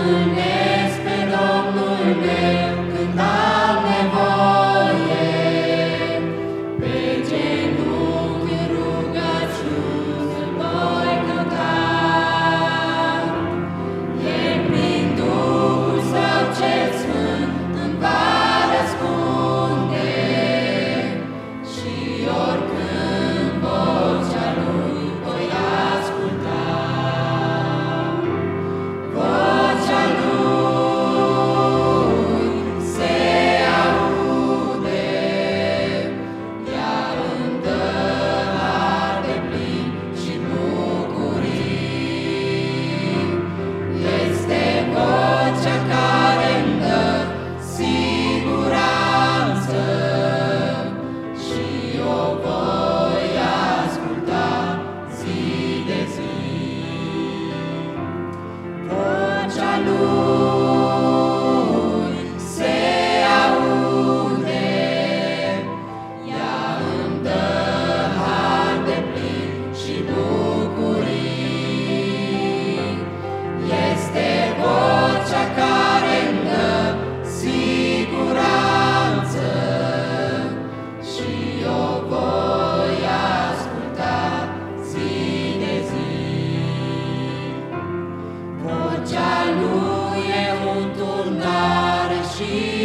întâlnesc pe Domnul meu când am nevoie. Pe genunchi în rugăciune voi cânta. El prin Duhul Său cel Sfânt îmi va răspunde și oricând vocea Lui voi asculta. Vocea Lui se aude, ea îmi dă har deplin și bucurii. Este vocea care îmi dă siguranță și o voi asculta zi de zi. Vocea Lui se aude, ea îmi dă har deplin și bucurii. Este vocea care îmi dă siguranță și o voi asculta zi de zi. Vocea Lui e un turnare și